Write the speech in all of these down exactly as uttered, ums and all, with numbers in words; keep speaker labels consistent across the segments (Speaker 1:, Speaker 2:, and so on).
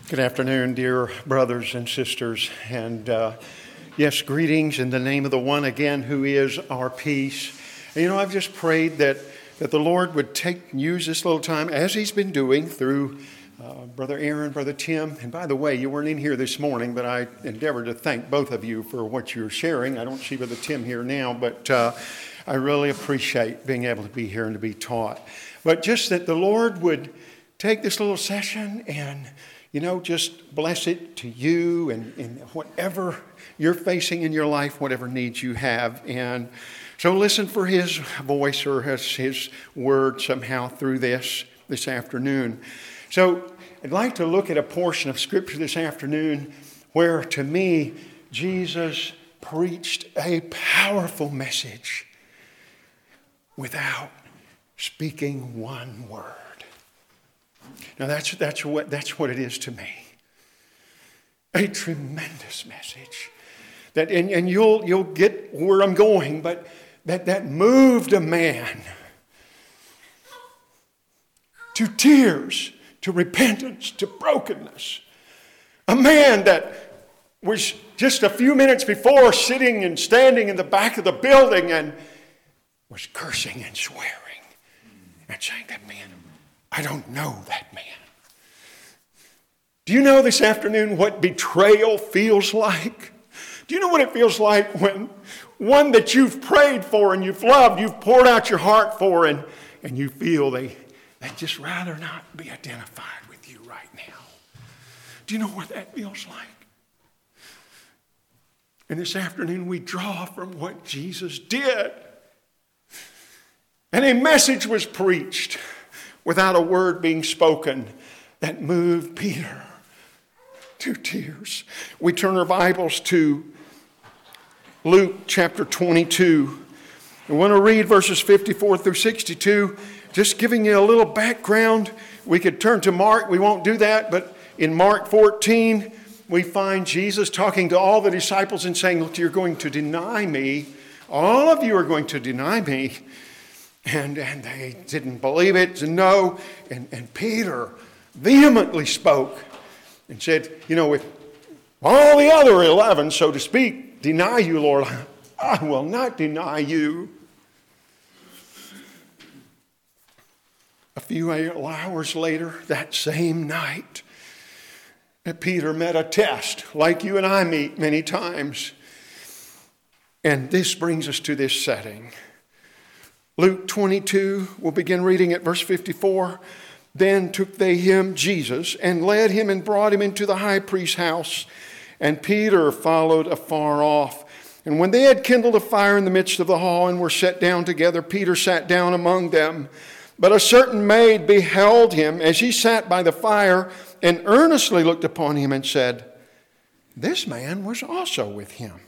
Speaker 1: Good afternoon, dear brothers and sisters, and uh, yes, greetings in the name of the one again who is our peace. And, you know, I've just prayed that, that the Lord would take use this little time, as He's been doing through uh, Brother Aaron, Brother Tim. And by the way, you weren't in here this morning, but I endeavored to thank both of you for what you're sharing. I don't see Brother Tim here now, but uh, I really appreciate being able to be here and to be taught. But just that the Lord would take this little session and You know, just bless it to you and, and whatever you're facing in your life, whatever needs you have. And so listen for His voice or His, his word somehow through this this afternoon. So I'd like to look at a portion of Scripture this afternoon where, to me, Jesus preached a powerful message without speaking one word. Now that's that's what that's what it is to me. A tremendous message. That and, and you'll you'll get where I'm going, but that, that moved a man to tears, to repentance, to brokenness. A man that was just a few minutes before sitting and standing in the back of the building and was cursing and swearing and saying, that man, I don't know that man. Do you know this afternoon what betrayal feels like? Do you know what it feels like when one that you've prayed for and you've loved, you've poured out your heart for, and, and you feel they, they'd just rather not be identified with you right now? Do you know what that feels like? And this afternoon we draw from what Jesus did. And a message was preached without a word being spoken that moved Peter to tears. We turn our Bibles to Luke chapter twenty-two. I want to read verses fifty-four through sixty-two, just giving you a little background. We could turn to Mark. We won't do that, but in Mark fourteen, we find Jesus talking to all the disciples and saying, look, you're going to deny me. All of you are going to deny me. And, and they didn't believe it, and no. And, and Peter vehemently spoke and said, you know, if all the other eleven, so to speak, deny you, Lord, I will not deny you. A few hours later, that same night, Peter met a test like you and I meet many times. And this brings us to this setting. Luke twenty-two, we'll begin reading at verse fifty-four. Then took they him, Jesus, and led him and brought him into the high priest's house. And Peter followed afar off. And when they had kindled a fire in the midst of the hall and were set down together, Peter sat down among them. But a certain maid beheld him as he sat by the fire and earnestly looked upon him and said, this man was also with him.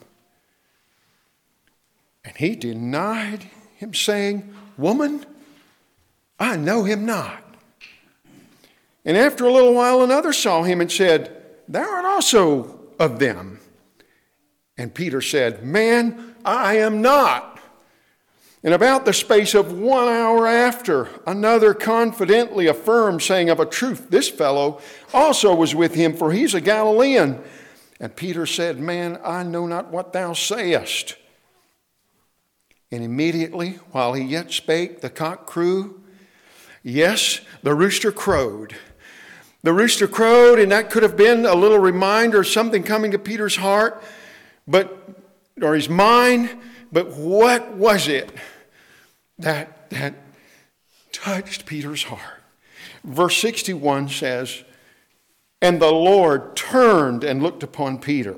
Speaker 1: And he denied him, saying, woman, I know him not. And after a little while another saw him and said, thou art also of them. And Peter said, man, I am not. And about the space of one hour after, another confidently affirmed, saying, of a truth, this fellow also was with him, for he's a Galilean. And Peter said, man, I know not what thou sayest. And immediately, while he yet spake, the cock crew. Yes, the rooster crowed. The rooster crowed, and that could have been a little reminder, something coming to Peter's heart, but or his mind. But what was it that, that touched Peter's heart? Verse sixty-one says, and the Lord turned and looked upon Peter.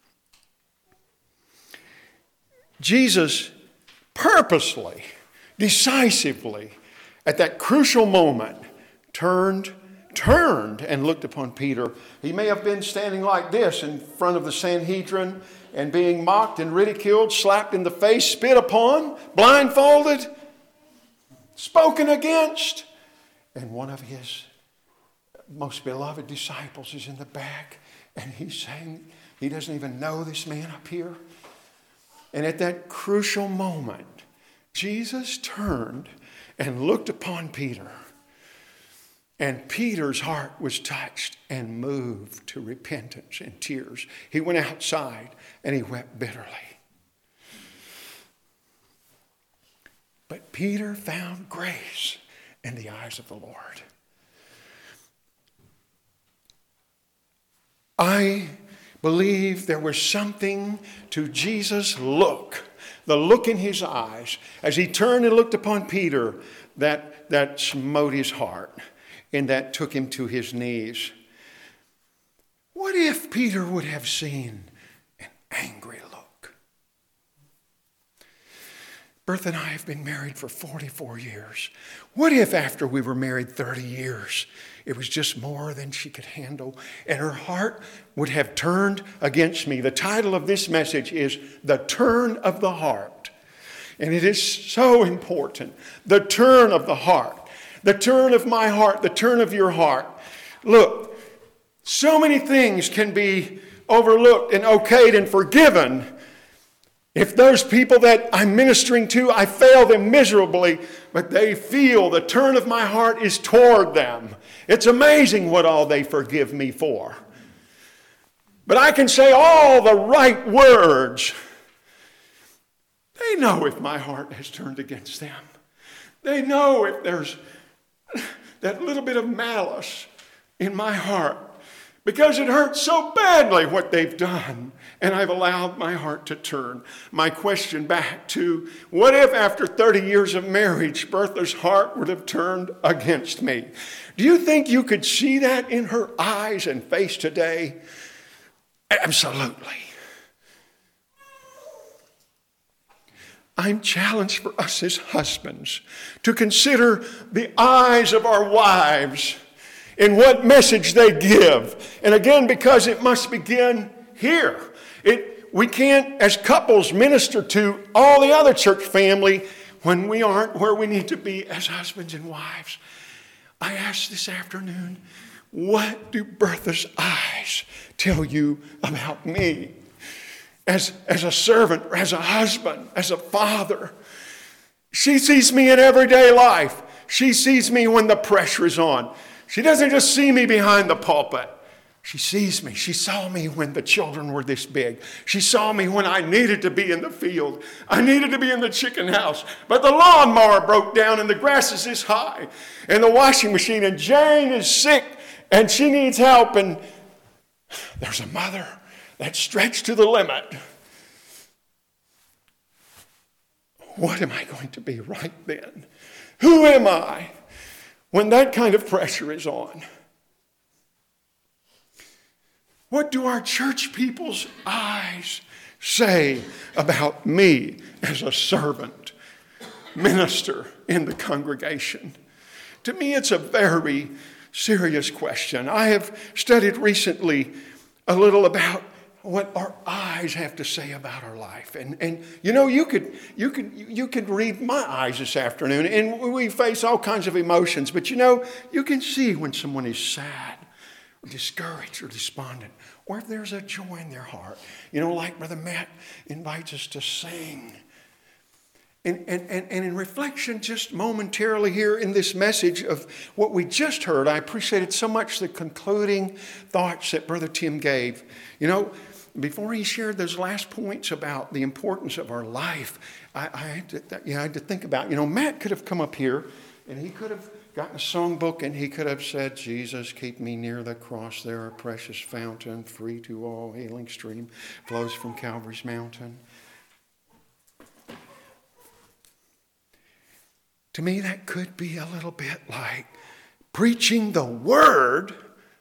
Speaker 1: Jesus purposely, decisively, at that crucial moment, turned, turned and looked upon Peter. He may have been standing like this in front of the Sanhedrin and being mocked and ridiculed, slapped in the face, spit upon, blindfolded, spoken against. And one of his most beloved disciples is in the back, and he's saying, he doesn't even know this man up here. And at that crucial moment, Jesus turned and looked upon Peter And Peter's heart was touched and moved to repentance and tears. He went outside and he wept bitterly. But Peter found grace in the eyes of the Lord. I believe there was something to Jesus' look, the look in his eyes, as he turned and looked upon Peter, that, that smote his heart and that took him to his knees. What if Peter would have seen an angry look? Bertha and I have been married for forty-four years. What if after we were married thirty years, it was just more than she could handle, and her heart would have turned against me? The title of this message is The Turn of the Heart. And it is so important. The turn of the heart. The turn of my heart. The turn of your heart. Look, so many things can be overlooked and okayed and forgiven if those people that I'm ministering to, I fail them miserably, but they feel the turn of my heart is toward them. It's amazing what all they forgive me for. But I can say all the right words. They know if my heart has turned against them. They know if there's that little bit of malice in my heart, because it hurts so badly what they've done, and I've allowed my heart to turn. My question back to, what if after thirty years of marriage, Bertha's heart would have turned against me? Do you think you could see that in her eyes and face today? Absolutely. I'm challenged for us as husbands to consider the eyes of our wives in what message they give. And again, because it must begin here. It, we can't, as couples, minister to all the other church family when we aren't where we need to be as husbands and wives. I asked this afternoon, what do Bertha's eyes tell you about me? As, as a servant, as a husband, as a father. She sees me in everyday life. She sees me when the pressure is on. She doesn't just see me behind the pulpit. She sees me. She saw me when the children were this big. She saw me when I needed to be in the field. I needed to be in the chicken house. But the lawnmower broke down and the grass is this high. And the washing machine, and Jane is sick and she needs help. And there's a mother that's stretched to the limit. What am I going to be right then? Who am I when that kind of pressure is on? What do our church people's eyes say about me as a servant, minister in the congregation? To me, it's a very serious question. I have studied recently a little about what our eyes have to say about our life. And, and you know, you could, you, could, you could read my eyes this afternoon, and we face all kinds of emotions. But you know, you can see when someone is sad or discouraged or despondent, or if there's a joy in their heart. You know, like Brother Matt invites us to sing. And, and, and, and in reflection, just momentarily here in this message of what we just heard, I appreciated so much the concluding thoughts that Brother Tim gave. You know, before he shared those last points about the importance of our life, I, I, had to, you know, I had to think about, you know, Matt could have come up here and he could have gotten a songbook and he could have said, Jesus, keep me near the cross there, a precious fountain, free to all healing stream, flows from Calvary's mountain. To me, that could be a little bit like preaching the word,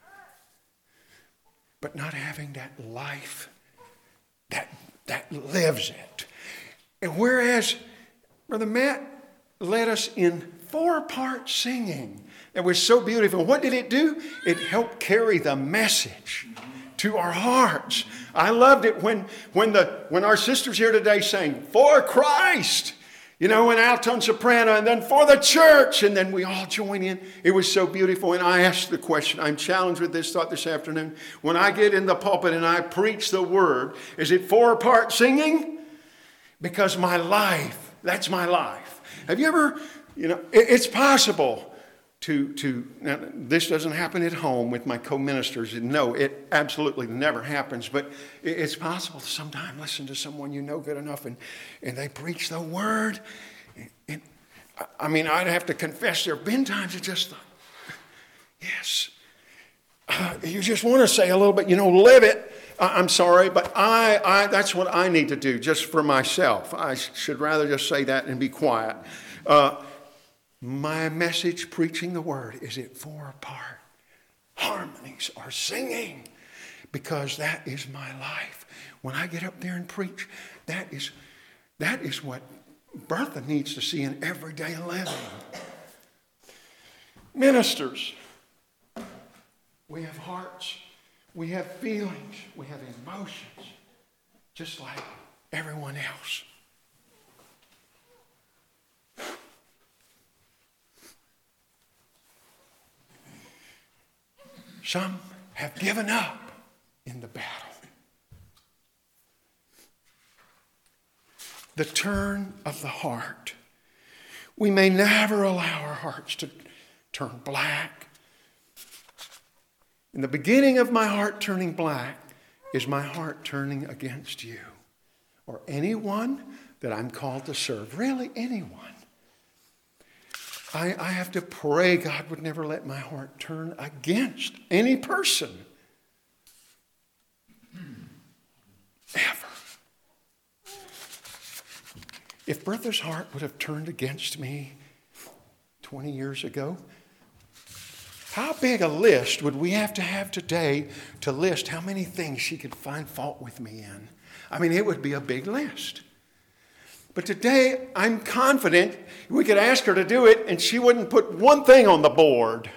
Speaker 1: but not having that life that, that lives it. And whereas Brother Matt led us in four-part singing that was so beautiful, what did it do? It helped carry the message to our hearts. I loved it when, when, the, when our sisters here today sang, "For Christ," you know, an alto and soprano, and then "For the church," and then we all join in. It was so beautiful. And I asked the question, I'm challenged with this thought this afternoon. When I get in the pulpit and I preach the word, is it four-part singing? Because my life, that's my life. Have you ever, you know, it, it's possible to, to now, this doesn't happen at home with my co-ministers. No, it absolutely never happens. But it's possible to sometime listen to someone you know good enough and, and they preach the word. And, I mean, I'd have to confess there have been times it just thought, yes, uh, you just want to say a little bit, you know, live it. I, I'm sorry, but I, I that's what I need to do just for myself. I should rather just say that and be quiet. Uh, My message, preaching the word, is at four part harmonies or singing, because that is my life. When I get up there and preach, that is, that is what Bertha needs to see in everyday living. Ministers, we have hearts, we have feelings, we have emotions, just like everyone else. Some have given up in the battle. The turn of the heart. We may never allow our hearts to turn black. In the beginning of my heart turning black is my heart turning against you or anyone that I'm called to serve. Really, anyone. I, I have to pray God would never let my heart turn against any person. Ever. If Bertha's heart would have turned against me twenty years ago, how big a list would we have to have today to list how many things she could find fault with me in? I mean, it would be a big list. But today, I'm confident we could ask her to do it and she wouldn't put one thing on the board.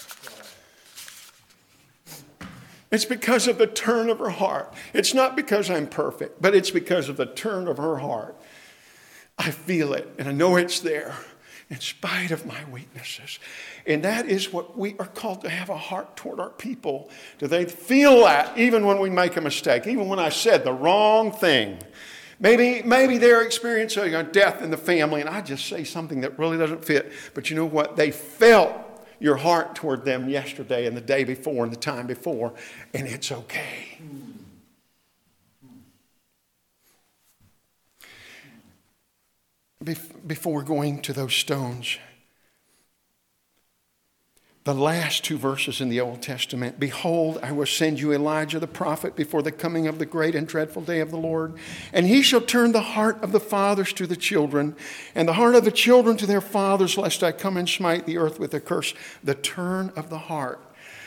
Speaker 1: It's because of the turn of her heart. It's not because I'm perfect, but it's because of the turn of her heart. I feel it and I know it's there in spite of my weaknesses. And that is what we are called to have a heart toward our people. Do they feel that even when we make a mistake, even when I said the wrong thing? Maybe, maybe they're experiencing a death in the family and I just say something that really doesn't fit. But you know what? They felt your heart toward them yesterday and the day before and the time before. And it's okay. Before going to those stones, the last two verses in the Old Testament, behold, I will send you Elijah the prophet before the coming of the great and dreadful day of the Lord. And he shall turn the heart of the fathers to the children, and the heart of the children to their fathers, lest I come and smite the earth with a curse. The turn of the heart.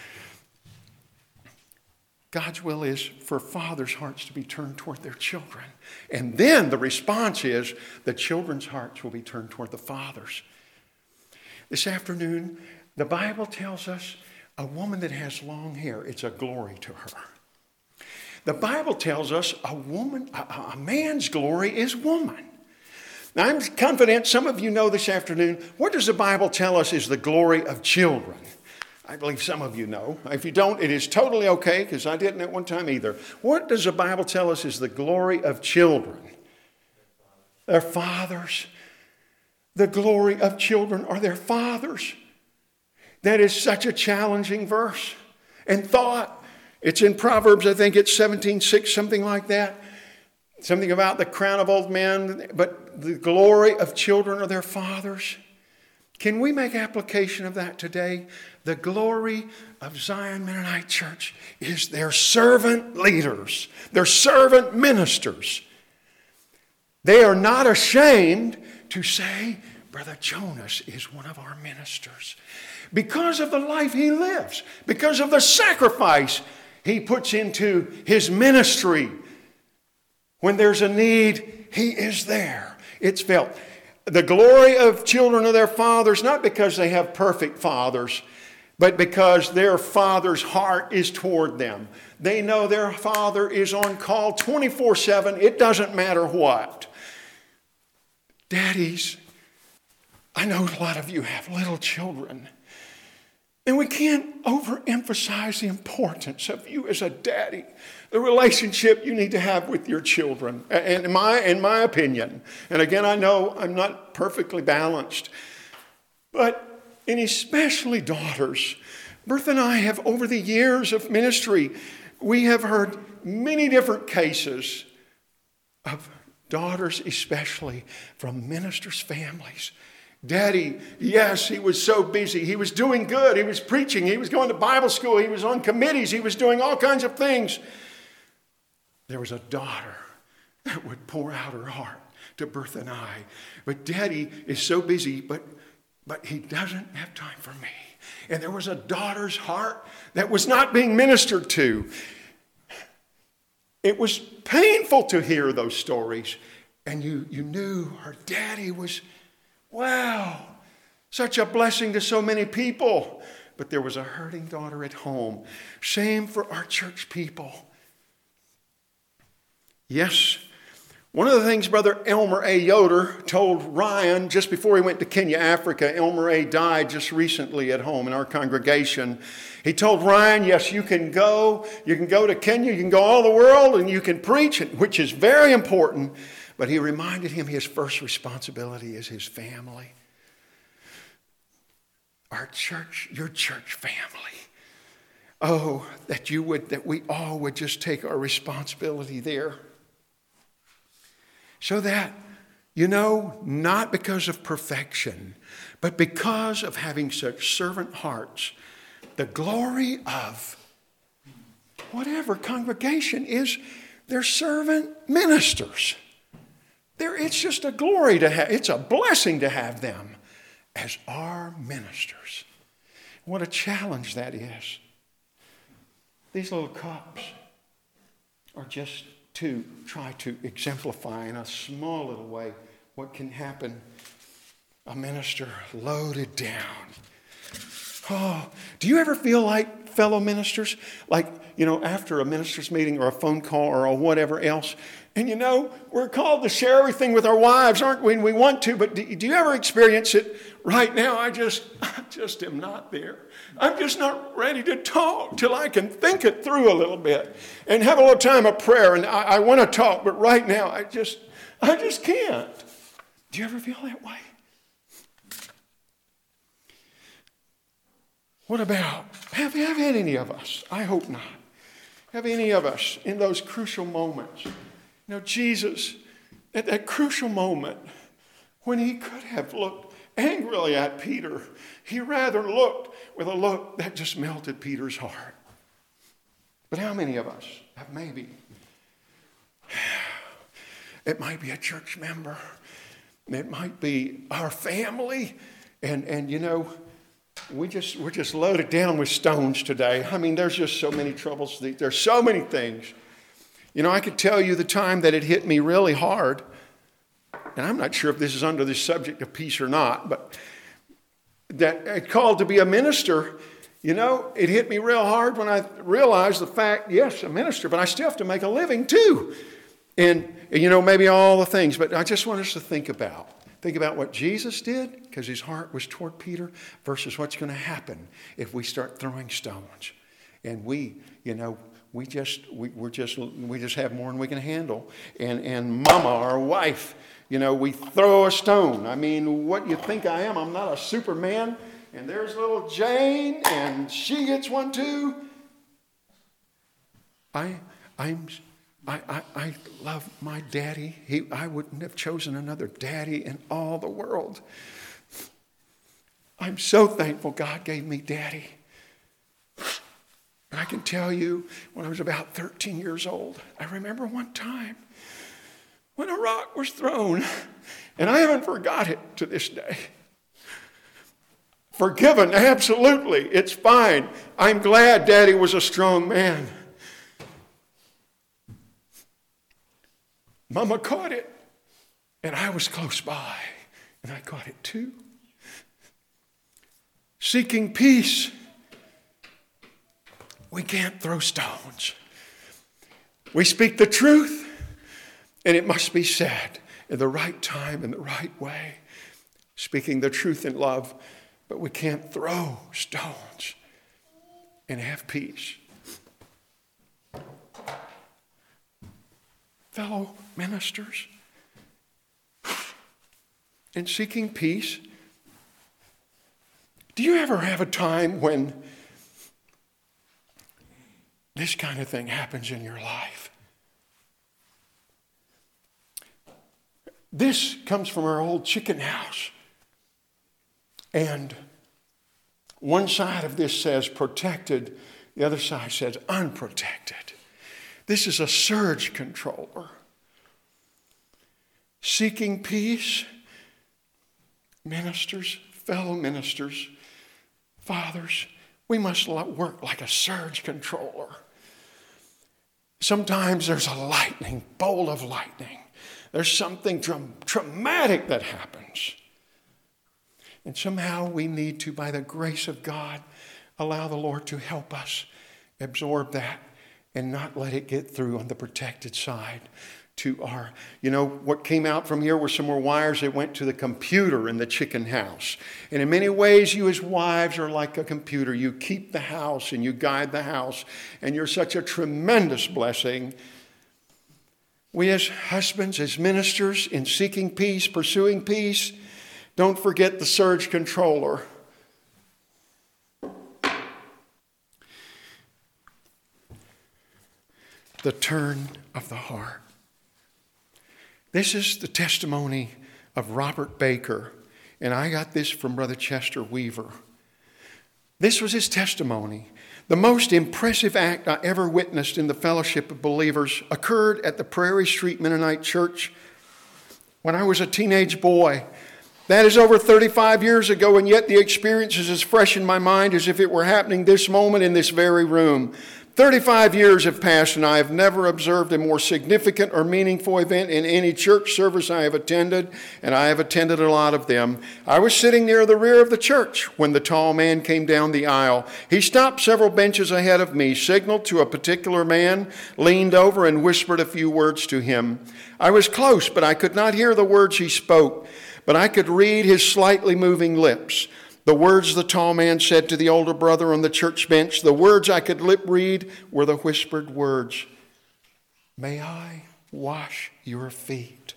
Speaker 1: God's will is for fathers' hearts to be turned toward their children. And then the response is the children's hearts will be turned toward the fathers. This afternoon, the Bible tells us a woman that has long hair, it's a glory to her. The Bible tells us a woman, a, a man's glory is woman. Now, I'm confident some of you know this afternoon, what does the Bible tell us is the glory of children? I believe some of you know. If you don't, it is totally okay, because I didn't at one time either. What does the Bible tell us is the glory of children? Their fathers. The glory of children are their fathers. That is such a challenging verse and thought. It's in Proverbs, I think it's seventeen six, something like that. Something about the crown of old men, but the glory of children are their fathers. Can we make application of that today? The glory of Zion Mennonite Church is their servant leaders, their servant ministers. They are not ashamed to say, Brother Jonas is one of our ministers. Because of the life he lives, because of the sacrifice he puts into his ministry. When there's a need, he is there. It's felt. The glory of children of their fathers, not because they have perfect fathers, but because their father's heart is toward them. They know their father is on call twenty-four seven. It doesn't matter what. Daddies, I know a lot of you have little children. And we can't overemphasize the importance of you as a daddy, the relationship you need to have with your children, and in my, in my opinion. And again, I know I'm not perfectly balanced, but and especially daughters. Bertha and I have, over the years of ministry, we have heard many different cases of daughters, especially from ministers' families. Daddy, yes, he was so busy. He was doing good. He was preaching. He was going to Bible school. He was on committees. He was doing all kinds of things. There was a daughter that would pour out her heart to Bertha and I. But Daddy is so busy, but, but he doesn't have time for me. And there was a daughter's heart that was not being ministered to. It was painful to hear those stories. And you, you knew her daddy was, wow, such a blessing to so many people. But there was a hurting daughter at home. Same for our church people. Yes, one of the things Brother Elmer A. Yoder told Ryan just before he went to Kenya, Africa, Elmer A. died just recently at home in our congregation. He told Ryan, yes, you can go, you can go to Kenya, you can go all the world, and you can preach, which is very important. But he reminded him his first responsibility is his family. Our church, your church family. Oh, that you would, that we all would just take our responsibility there. So that, you know, not because of perfection, but because of having such servant hearts, the glory of whatever congregation is their servant ministers. There, it's just a glory to have, it's a blessing to have them as our ministers. What a challenge that is. These little cups are just to try to exemplify in a small little way what can happen. A minister loaded down. Oh, do you ever feel like fellow ministers? Like, you know, after a minister's meeting or a phone call or a whatever else, and you know, we're called to share everything with our wives, aren't we? And we want to, but do, do you ever experience it? Right now, I just, I just am not there. I'm just not ready to talk till I can think it through a little bit and have a little time of prayer. And I, I want to talk, but right now, I just, I just can't. Do you ever feel that way? What about, have, have had any of us? I hope not. Have any of us in those crucial moments? You know, Jesus, at that crucial moment, when he could have looked angrily at Peter, he rather looked with a look that just melted Peter's heart. But how many of us have maybe? It might be a church member. It might be our family. And, and you know, we just, we're just loaded down with stones today. I mean, there's just so many troubles. There's so many things. You know, I could tell you the time that it hit me really hard. And I'm not sure if this is under the subject of peace or not, but that I called to be a minister, you know, it hit me real hard when I realized the fact, yes, a minister, but I still have to make a living too. And, you know, maybe all the things, but I just want us to think about, think about what Jesus did, because his heart was toward Peter, versus what's going to happen if we start throwing stones. And we, you know, we just, we, we're just, we just have more than we can handle. And, and mama, our wife, you know, we throw a stone. I mean, what you think I am? I'm not a Superman. And there's little Jane, and she gets one too. I, I'm, I, I, I love my daddy. He, I wouldn't have chosen another daddy in all the world. I'm so thankful God gave me daddy. And I can tell you, when I was about thirteen years old, I remember one time when a rock was thrown, and I haven't forgot it to this day. Forgiven, absolutely, it's fine. I'm glad Daddy was a strong man. Mama caught it, and I was close by, and I caught it too. Seeking peace. We can't throw stones. We speak the truth, and it must be said in the right time, in the right way. Speaking the truth in love, but we can't throw stones and have peace. Fellow ministers, in seeking peace, Do you ever have a time when this kind of thing happens in your life? This comes from our old chicken house. And one side of this says protected, the other side says unprotected. This is a surge controller. Seeking peace, ministers, fellow ministers, fathers, we must work like a surge controller. Sometimes there's a lightning, bolt of lightning. There's something tra- traumatic that happens. And somehow we need to, by the grace of God, allow the Lord to help us absorb that and not let it get through on the protected side to our, you know, what came out from here were some more wires that went to the computer in the chicken house. And in many ways, you as wives are like a computer. You keep the house and you guide the house, and you're such a tremendous blessing. We as husbands, as ministers, in seeking peace, pursuing peace, don't forget the surge controller. The turn of the heart. This is the testimony of Robert Baker, and I got this from Brother Chester Weaver. This was his testimony. The most impressive act I ever witnessed in the fellowship of believers occurred at the Prairie Street Mennonite Church when I was a teenage boy. That is over thirty-five years ago, and yet the experience is as fresh in my mind as if it were happening this moment in this very room. thirty-five years have passed, and I have never observed a more significant or meaningful event in any church service I have attended, and I have attended a lot of them. I was sitting near the rear of the church when the tall man came down the aisle. He stopped several benches ahead of me, signaled to a particular man, leaned over, and whispered a few words to him. I was close, but I could not hear the words he spoke, but I could read his slightly moving lips. The words the tall man said to the older brother on the church bench, the words I could lip read, were the whispered words, "May I wash your feet?"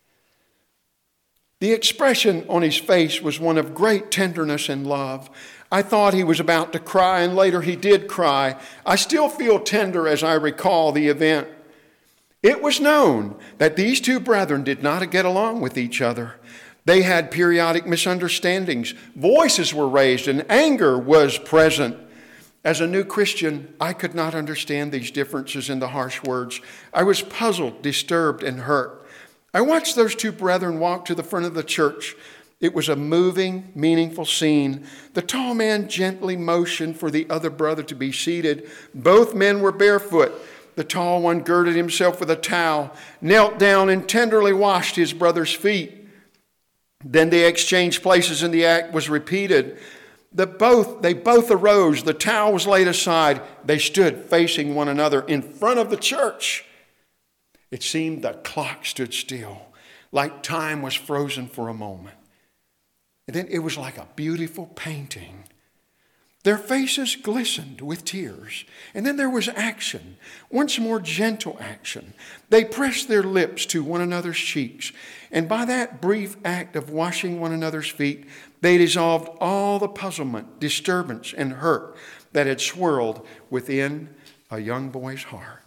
Speaker 1: The expression on his face was one of great tenderness and love. I thought he was about to cry, and later he did cry. I still feel tender as I recall the event. It was known that these two brethren did not get along with each other. They had periodic misunderstandings. Voices were raised and anger was present. As a new Christian, I could not understand these differences in the harsh words. I was puzzled, disturbed, and hurt. I watched those two brethren walk to the front of the church. It was a moving, meaningful scene. The tall man gently motioned for the other brother to be seated. Both men were barefoot. The tall one girded himself with a towel, knelt down, and tenderly washed his brother's feet. Then they exchanged places and the act was repeated. The both, they both arose. The towel was laid aside. They stood facing one another in front of the church. It seemed the clock stood still, like time was frozen for a moment. And then it was like a beautiful painting. Their faces glistened with tears. And then there was action, once more gentle action. They pressed their lips to one another's cheeks. And by that brief act of washing one another's feet, they dissolved all the puzzlement, disturbance, and hurt that had swirled within a young boy's heart.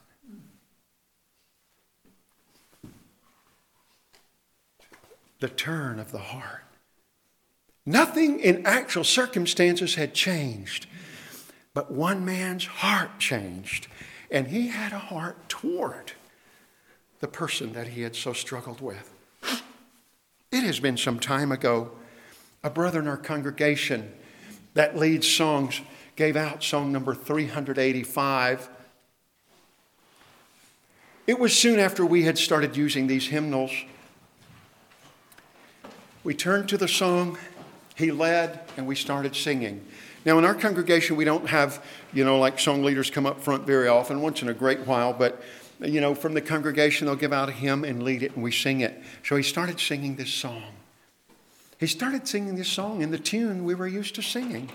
Speaker 1: The turn of the heart. Nothing in actual circumstances had changed, but one man's heart changed, and he had a heart toward the person that he had so struggled with. It has been some time ago. A brother in our congregation that leads songs gave out song number three hundred eighty-five. It was soon after we had started using these hymnals. We turned to the song. He led, and we started singing. Now, in our congregation, we don't have, you know, like song leaders come up front very often, once in a great while. But, you know, from the congregation, they'll give out a hymn and lead it, and we sing it. So he started singing this song. He started singing this song in the tune we were used to singing.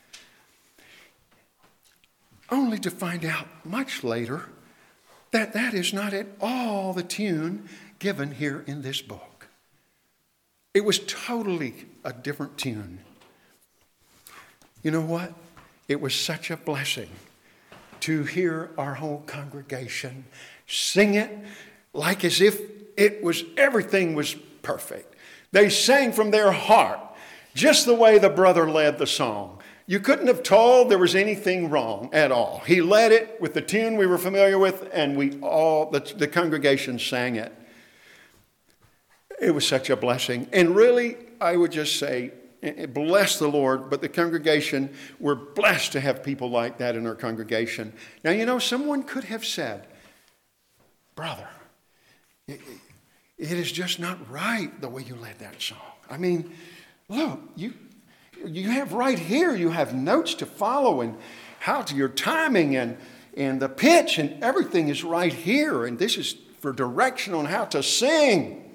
Speaker 1: Only to find out much later that that is not at all the tune given here in this book. It was totally a different tune. You know what? It was such a blessing to hear our whole congregation sing it like as if it was, everything was perfect. They sang from their heart, just the way the brother led the song. You couldn't have told there was anything wrong at all. He led it with the tune we were familiar with, and we all, the, the congregation sang it. It was such a blessing. And really, I would just say, bless the Lord, but the congregation, we're blessed to have people like that in our congregation. Now, you know, someone could have said, brother, it, it is just not right the way you led that song. I mean, look, you you have right here, you have notes to follow and how to your timing and, and the pitch and everything is right here. And this is for direction on how to sing.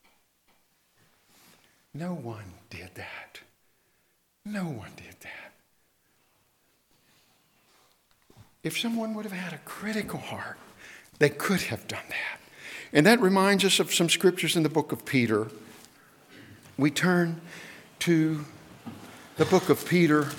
Speaker 1: No one did that. No one did that. If someone would have had a critical heart, they could have done that. And that reminds us of some scriptures in the book of Peter. We turn to the book of Peter.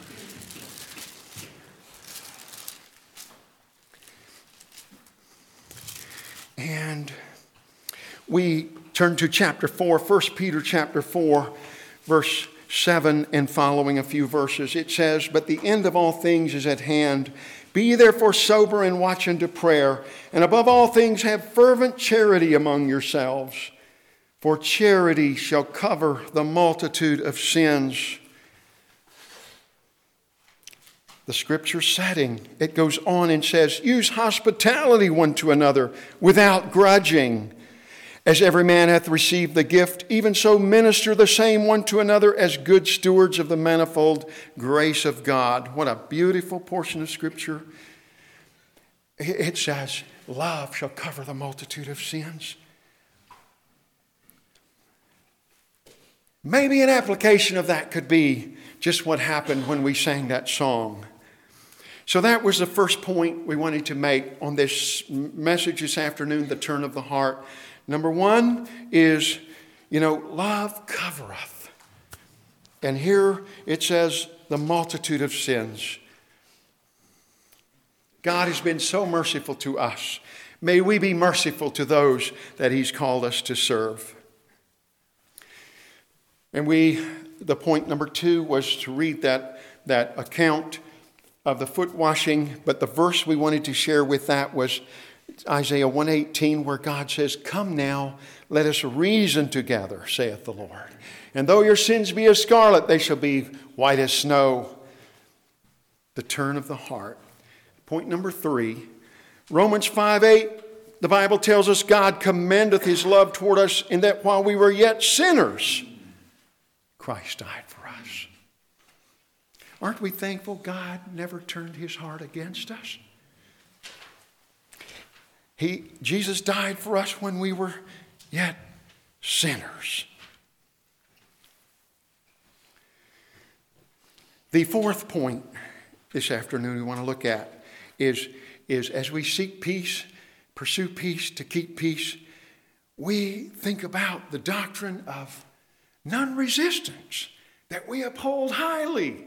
Speaker 1: And we turn to chapter four, First Peter chapter four, verse seven and following, a few verses. It says, "But the end of all things is at hand. Be ye therefore sober and watch unto prayer. And above all things have fervent charity among yourselves. For charity shall cover the multitude of sins." The scripture setting, it goes on and says, "Use hospitality one to another without grudging. As every man hath received the gift, even so minister the same one to another as good stewards of the manifold grace of God." What a beautiful portion of scripture. It says, love shall cover the multitude of sins. Maybe an application of that could be just what happened when we sang that song. So that was the first point we wanted to make on this message this afternoon, the turn of the heart. Number one is, you know, love covereth. And here it says the multitude of sins. God has been so merciful to us. May we be merciful to those that He's called us to serve. And we, the point number two was to read that, that account of the foot washing. But the verse we wanted to share with that was Isaiah one eighteen, where God says, "Come now, let us reason together, saith the Lord. And though your sins be as scarlet, they shall be white as snow." The turn of the heart. Point number three, Romans five eight, the Bible tells us God commendeth His love toward us in that while we were yet sinners, Christ died for us. Aren't we thankful God never turned His heart against us? He, Jesus died for us when we were yet sinners. The fourth point this afternoon we want to look at is, is as we seek peace, pursue peace, to keep peace, we think about the doctrine of non-resistance that we uphold highly.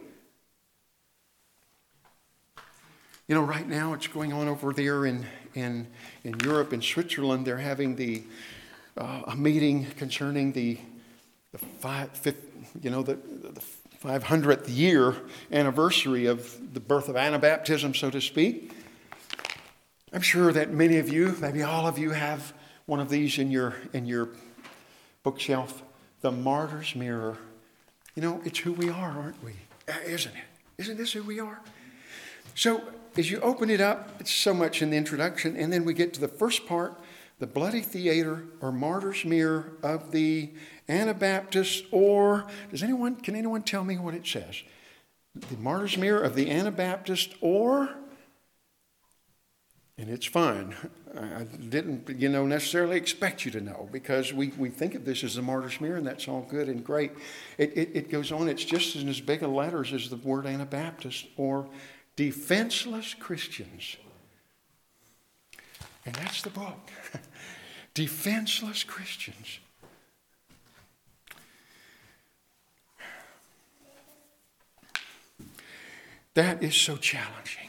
Speaker 1: You know, right now it's going on over there in in, in Europe, in Switzerland. They're having the uh, a meeting concerning the the five, fifth, you know, the, the five hundredth year anniversary of the birth of Anabaptism, so to speak. I'm sure that many of you, maybe all of you, have one of these in your in your bookshelf. The Martyr's Mirror. You know, it's who we are, aren't we? Isn't it? Isn't this who we are? So as you open it up, it's so much in the introduction, and then we get to the first part, the bloody theater or martyr's mirror of the Anabaptist, or does anyone, can anyone tell me what it says? The martyr's mirror of the Anabaptist, or, and it's fine. I didn't, you know, necessarily expect you to know, because we, we think of this as the martyr's mirror, and that's all good and great. It, it, it goes on, it's just in as big a letters as the word Anabaptist, or defenseless Christians. And that's the book. Defenseless Christians. That is so challenging.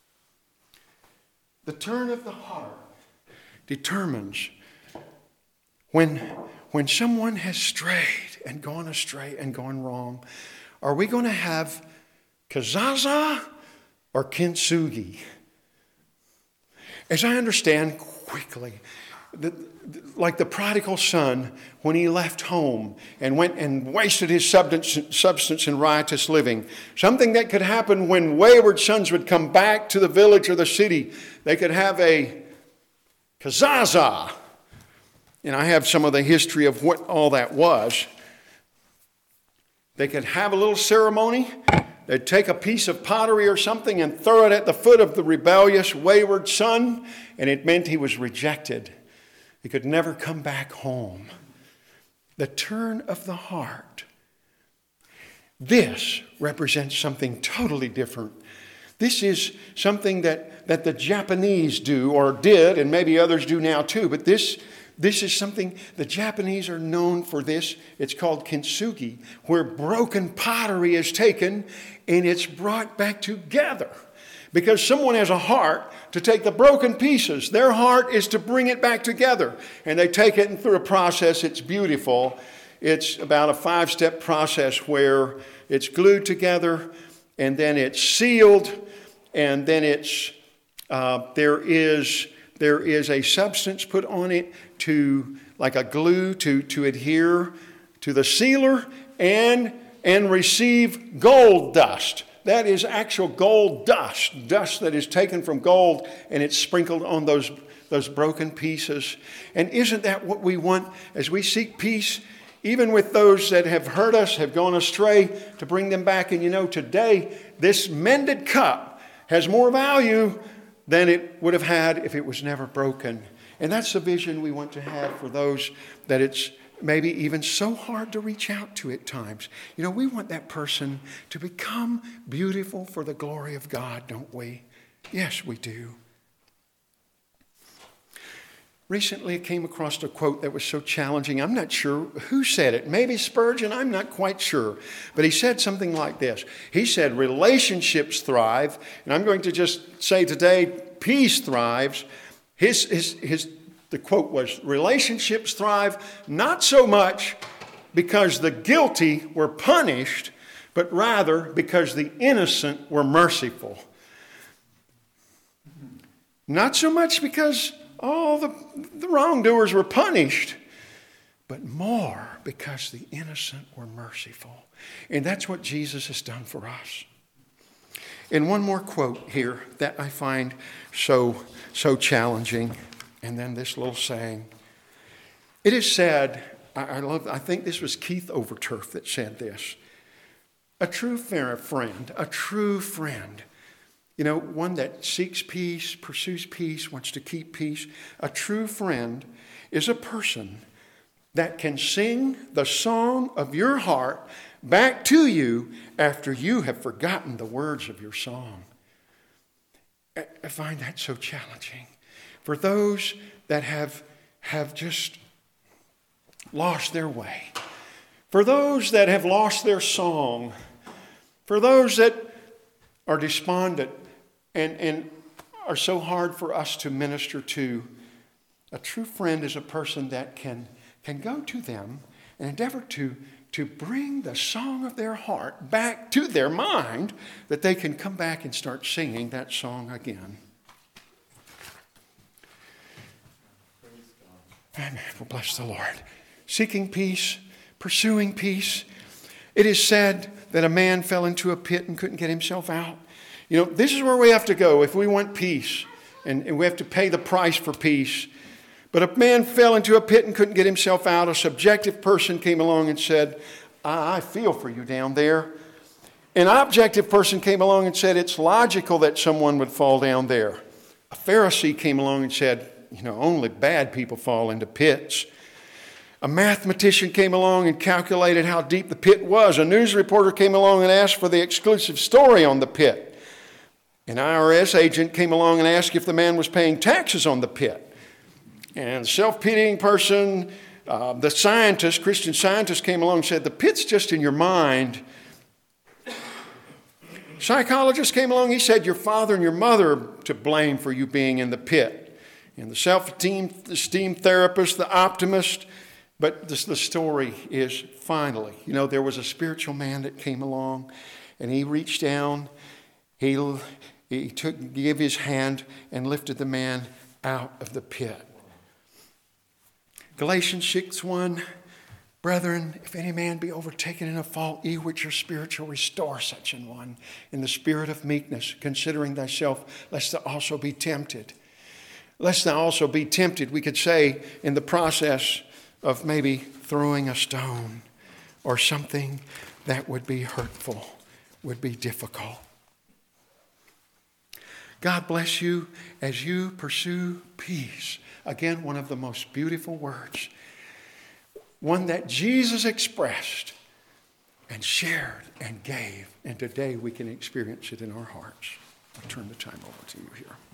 Speaker 1: The turn of the heart determines when, when someone has strayed and gone astray and gone wrong, are we going to have kazaza or kintsugi? As I understand quickly, the, the, like the prodigal son, when he left home and went and wasted his substance, substance in riotous living, something that could happen when wayward sons would come back to the village or the city, they could have a kazaza. And I have some of the history of what all that was. They could have a little ceremony. They'd take a piece of pottery or something and throw it at the foot of the rebellious, wayward son, and it meant he was rejected. He could never come back home. The turn of the heart. This represents something totally different. This is something that, that the Japanese do or did, and maybe others do now too, but this This is something, the Japanese are known for this. It's called kintsugi, where broken pottery is taken and it's brought back together. Because someone has a heart to take the broken pieces. Their heart is to bring it back together. And they take it and through a process, it's beautiful. It's about a five-step process where it's glued together and then it's sealed and then it's, uh, there is... There is a substance put on it to, like a glue, to, to adhere to the sealer and, and receive gold dust. That is actual gold dust, dust that is taken from gold and it's sprinkled on those, those broken pieces. And isn't that what we want as we seek peace, even with those that have hurt us, have gone astray, to bring them back? And you know, today, this mended cup has more value than it would have had if it was never broken. And that's the vision we want to have for those that it's maybe even so hard to reach out to at times. You know, we want that person to become beautiful for the glory of God, don't we? Yes, we do. Recently, I came across a quote that was so challenging. I'm not sure who said it. Maybe Spurgeon, I'm not quite sure. But he said something like this. He said, relationships thrive. And I'm going to just say today, peace thrives. His, his, his, the quote was, relationships thrive not so much because the guilty were punished, but rather because the innocent were merciful. Not so much because all the, the wrongdoers were punished, but more because the innocent were merciful. And that's what Jesus has done for us. And one more quote here that I find so, so challenging. And then this little saying. It is said, I, I love, I think this was Keith Overturf that said this. A true friend, a true friend, you know, one that seeks peace, pursues peace, wants to keep peace. A true friend is a person that can sing the song of your heart back to you after you have forgotten the words of your song. I find that so challenging. For those that have, have just lost their way. For those that have lost their song. For those that are despondent and, and are so hard for us to minister to. A true friend is a person that can, can go to them and endeavor to, to bring the song of their heart back to their mind, that they can come back and start singing that song again. Amen. Well, bless the Lord. Seeking peace, pursuing peace. It is said that a man fell into a pit and couldn't get himself out. You know, this is where we have to go if we want peace, and, and we have to pay the price for peace. But a man fell into a pit and couldn't get himself out. A subjective person came along and said, I, I feel for you down there. An objective person came along and said, it's logical that someone would fall down there. A Pharisee came along and said, you know, only bad people fall into pits. A mathematician came along and calculated how deep the pit was. A news reporter came along and asked for the exclusive story on the pit. An I R S agent came along and asked if the man was paying taxes on the pit. And a self-pitying person, uh, the scientist, Christian scientist came along and said, the pit's just in your mind. Psychologist came along. He said, your father and your mother are to blame for you being in the pit. And the self-esteem therapist, the optimist. But this, the story is finally, you know, there was a spiritual man that came along, and he reached down. He, he took, gave his hand and lifted the man out of the pit. Galatians six one, brethren, if any man be overtaken in a fault, ye which are spiritual, restore such an one in the spirit of meekness, considering thyself, lest thou also be tempted. Lest thou also be tempted, we could say, in the process of maybe throwing a stone or something that would be hurtful, would be difficult. God bless you as you pursue peace. Again, one of the most beautiful words. One that Jesus expressed and shared and gave. And today we can experience it in our hearts. I'll turn the time over to you here.